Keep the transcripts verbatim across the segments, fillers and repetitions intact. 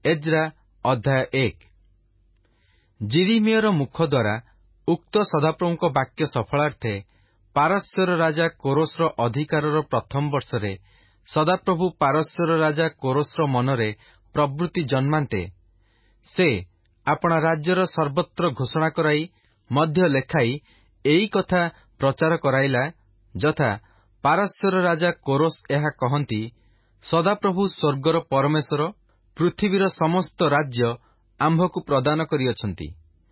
Ezra ଅଧ୍ୟାୟ ଏକ। ଜିରିମିୟର ମୁଖ ଦ୍ୱାରା ଉକ୍ତ ସଦାପ୍ରଭୁଙ୍କ ବାକ୍ୟ ସଫଳାର୍ଥେ ପାରସ୍ୟର ରାଜା କୋରସର ଅଧିକାରର ପ୍ରଥମ ବର୍ଷରେ ସଦାପ୍ରଭୁ ପାରସ୍ୟର ରାଜା କୋରସର ମନରେ ପ୍ରବୃତ୍ତି ଜନ୍ମାନ୍ତେ ସେ ଆପଣା ରାଜ୍ୟର ସର୍ବତ୍ର ଘୋଷଣା କରାଇ ମଧ୍ୟ ଲେଖାଇ ଏଇ କଥା ପ୍ରଚାର କରାଇଲା, ଯଥା ପାରସ୍ୟର ରାଜା କୋରସ ଏହା କହନ୍ତି, ସଦାପ୍ରଭୁ ସ୍ୱର୍ଗର ପରମେଶ୍ୱର ପୃଥିବୀର ସମସ୍ତ ରାଜ୍ୟ ଆମ୍ଭକୁ ପ୍ରଦାନ କରିଅଛନ୍ତି,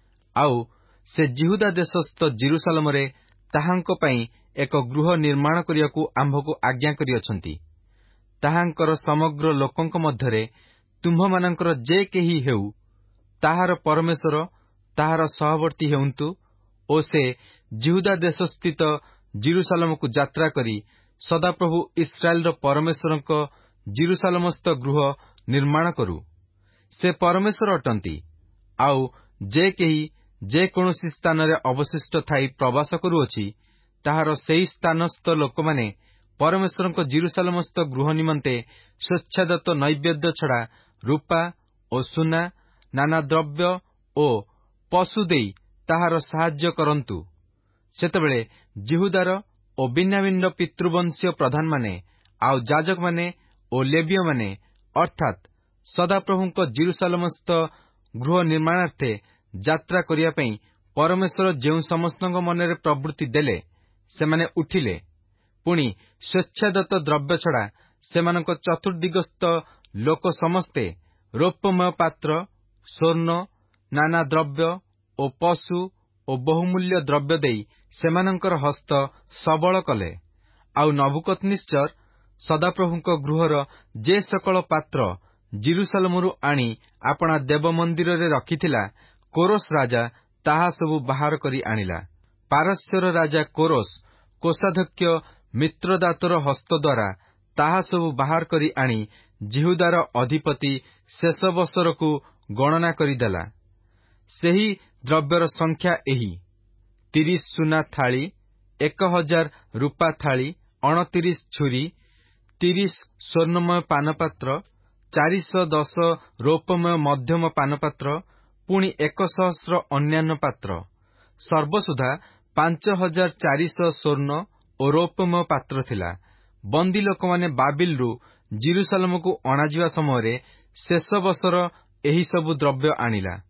ଆଉ ସେ ଜିହୁଦା ଦେଶସ୍ଥ ଜିରୁସାଲମରେ ତାହାଙ୍କ ପାଇଁ ଏକ ଗୃହ ନିର୍ମାଣ କରିବାକୁ ଆମ୍ଭକୁ ଆଜ୍ଞା କରିଅଛନ୍ତି। ତାହାଙ୍କର ସମଗ୍ର ଲୋକଙ୍କ ମଧ୍ୟରେ ତୁମ୍ଭମାନଙ୍କର ଯେ କେହି ହେଉ, ତାହାର ପରମେଶ୍ୱର ତାହାର ସହବର୍ତ୍ତୀ ହେଉନ୍ତୁ ଓ ସେ ଜିହୁଦା ଦେଶସ୍ଥିତ ଜିରୁସାଲମକୁ ଯାତ୍ରା କରି ସଦାପ୍ରଭୁ ଇସ୍ରାଏଲର ପରମେଶ୍ୱରଙ୍କ ଜିରୁସାଲମସ୍ଥ ଗୃହ ନିର୍ମାଣ କରୁ। ସେ ପରମେଶ୍ୱର ଅଟନ୍ତି, ଆଉ ଯେ କେହି ଯେ କୌଣସି ସ୍ଥାନରେ ଅବଶିଷ୍ଟ ଥାଇ ପ୍ରବାସ କରୁଅଛି, ତାହାର ସେହି ସ୍ଥାନସ୍ଥ ଲୋକମାନେ ପରମେଶ୍ୱରଙ୍କ ଜିରୁସାଲମସ୍ଥ ଗୃହ ନିମନ୍ତେ ସ୍ୱେଚ୍ଛାଦତ୍ତ ନୈବେଦ୍ୟ ଛଡ଼ା ରୂପା ଓ ସୁନା, ନାନା ଦ୍ରବ୍ୟ ଓ ପଶୁ ଦେଇ ତାହାର ସାହାଯ୍ୟ କରନ୍ତୁ। ସେତେବେଳେ ଜିହୁଦାର ଓ ବିନ୍ୟାମିନର ପିତୃବଂଶୀୟ ପ୍ରଧାନମାନେ ଆଉ ଯାଜକମାନେ ଓ ଲେବୀୟମାନେ, ଅର୍ଥାତ୍ ସଦାପ୍ରଭୁଙ୍କ ଜିରୁସାଲମସ୍ଥ ଗୃହ ନିର୍ମାଣାର୍ଥେ ଯାତ୍ରା କରିବା ପାଇଁ ପରମେଶ୍ୱର ଯେଉଁ ସମସ୍ତଙ୍କ ମନରେ ପ୍ରବୃତ୍ତି ଦେଲେ, ସେମାନେ ଉଠିଲେ। ପୁଣି ସ୍ୱେଚ୍ଛାଦତ୍ତ ଦ୍ରବ୍ୟ ଛଡ଼ା ସେମାନଙ୍କ ଚତୁର୍ଦ୍ଦିଗସ୍ଥ ଲୋକ ସମସ୍ତେ ରୌପ୍ୟମୟ ପାତ୍ର, ସ୍ୱର୍ଣ୍ଣ, ନାନା ଦ୍ରବ୍ୟ ଓ ପଶୁ ଓ ବହୁମୂଲ୍ୟ ଦ୍ରବ୍ୟ ଦେଇ ସେମାନଙ୍କର ହସ୍ତ ସବଳ କଲେ। ଆଉ ନବୁକଦ୍ନେସ୍ଜର ସଦାପ୍ରଭୁଙ୍କ ଗୃହର ଯେ ସକଳ ପାତ୍ର ଜିରୁସାଲମରୁ ଆଣି ଆପଣା ଦେବ ମନ୍ଦିରରେ ରଖିଥିଲା, କୋରସ ରାଜା ତାହା ସବୁ ବାହାର କରି ଆଣିଲା। ପାରସ୍ୟର ରାଜା କୋରସ କୋଷାଧ୍ୟକ୍ଷ ମିତ୍ରଦାତର ହସ୍ତ ଦ୍ୱାରା ତାହା ସବୁ ବାହାର କରି ଆଣି ଜିହୁଦାର ଅଧିପତି ଶେଷବସରକୁ ଗଣନା କରିଦେଲା। ସେହି ଦ୍ରବ୍ୟର ସଂଖ୍ୟା ଏହି: ତିରିଶ ସୁନା ଥାଳି, ଏକ ହଜାର ରୂପା ଥାଳି, ଅଣତିରିଶ ଛୁରୀ, ତିରିଶ ସ୍ୱର୍ଣ୍ଣମୟ ପାନପାତ୍ର, ଚାରିଶହ ଦଶ ରୌପ୍ୟମୟ ମଧ୍ୟମ ପାନପାତ୍ର, ପୁଣି ଏକ ସହସ୍ର ଅନ୍ୟାନ୍ୟ ପାତ୍ର। ସର୍ବସୁଦ୍ଧା ପାଞ୍ଚ ହଜାର ଚାରିଶହ ସ୍ୱର୍ଣ୍ଣ ଓ ରୌପ୍ୟମୟ ପାତ୍ର ଥିଲା। ବନ୍ଦୀ ଲୋକମାନେ ବାବିଲରୁ ଜିରୁସାଲମକୁ ଅଣାଯିବା ସମୟରେ ଶେଷବସର ଏହି ସବୁ ଦ୍ରବ୍ୟ ଆଣିଲା।